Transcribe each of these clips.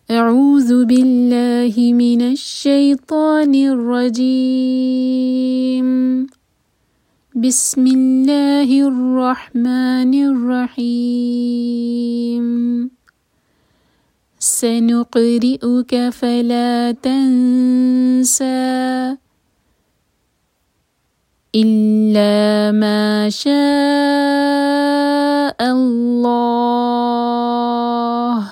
أعوذ بالله من الشيطان الرجيم. بسم الله الرحمن الرحيم. سنقرئك فلا تنسى إلا ما شاء الله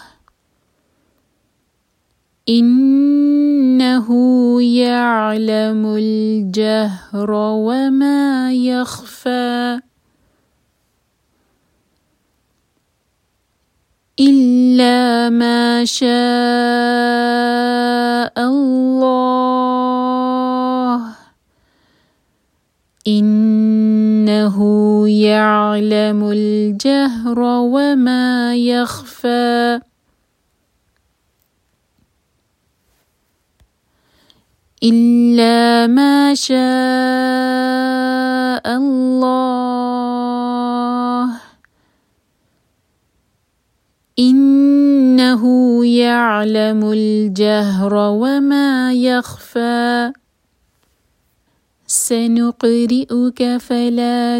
إنه يعلم الجهر وما يخفى إلا ما شاء الله إنه يعلم الجهر وما يخفى إلا ما شاء الله إنه يعلم الجهر وما يخفى سنقرئك فلا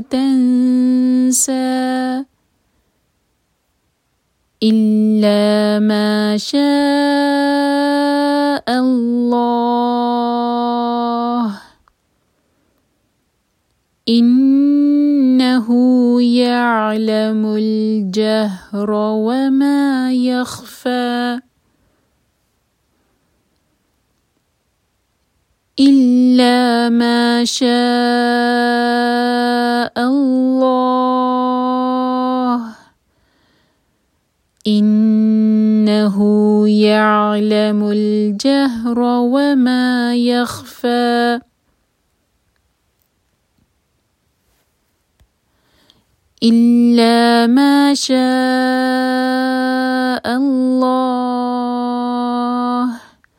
تنسى إلا ما شاء الله إنه يعلم الجهر وما يخفى إلا ما شاء الله إنه يعلم الجهر وما يخفى إلا ما شاء الله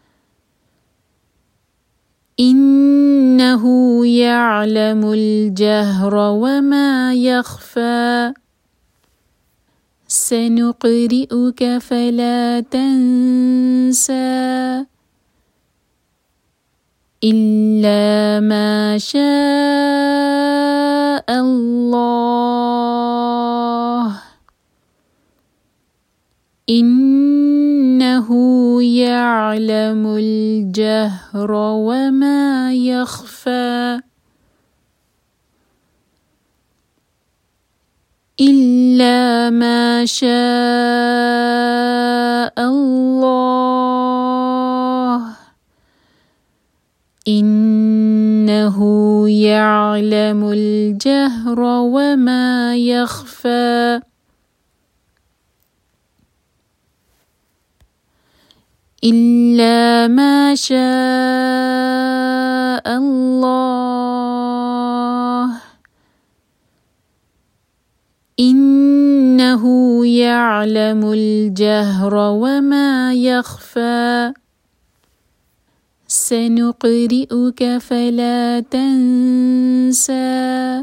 إنه يعلم الجهر وما يخفى سنقرئك فلا تنسى إلا ما شاء الله إنه يعلم الجهر وما يخفى إلا ما شاء الله إنه يعلم الجهر وما يخفى إلا ما شاء الله إنه يعلم الجهر وما يخفى سنقرئك فلا تنسى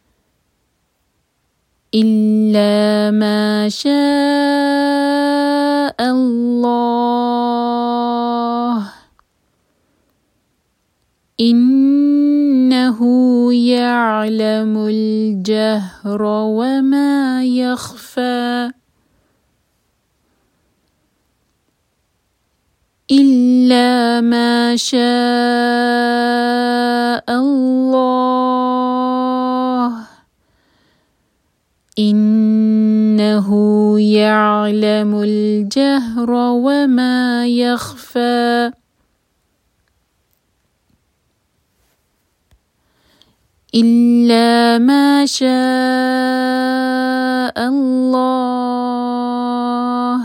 إلا ما شاء الله إنه يعلم الجهر وما يخفى إلا ما شاء الله إنه يعلم الجهر وما يخفى إلا ما شاء الله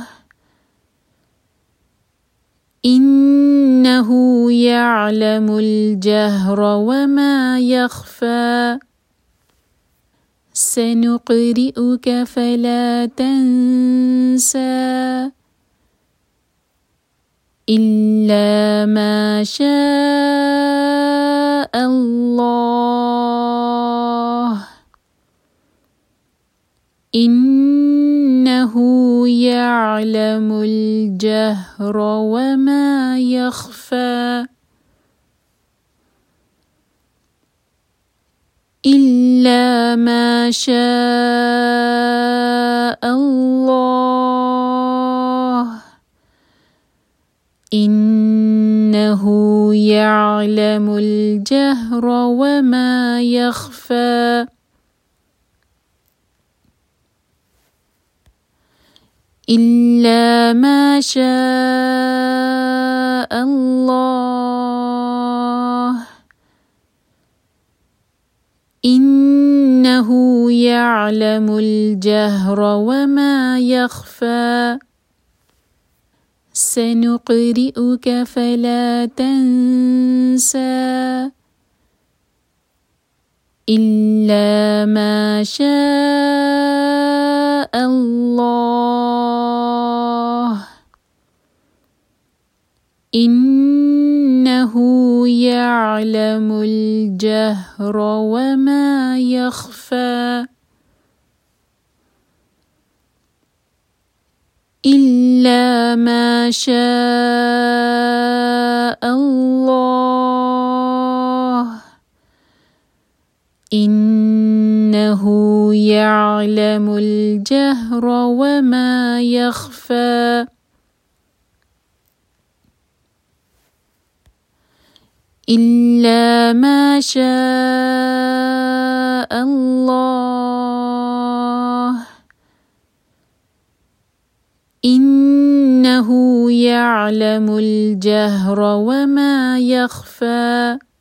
إنه يعلم الجهر وما يخفى سنقرئك فلا تنسى إلا ما شاء الله إنه يعلم الجهر وما يخفى إلا ما شاء الله إنه يعلم الجهر وما يخفى إلا ما شاء الله إنه يعلم الجهر وما يخفى سنقرئك فلا تنسى إلا ما شاء الله إنه يعلم الجهر وما يخفى إلا ما شاء الله إنه يعلم الجهر وما يخفى إلا ما شاء الله إنه يعلم الجهر وما يخفى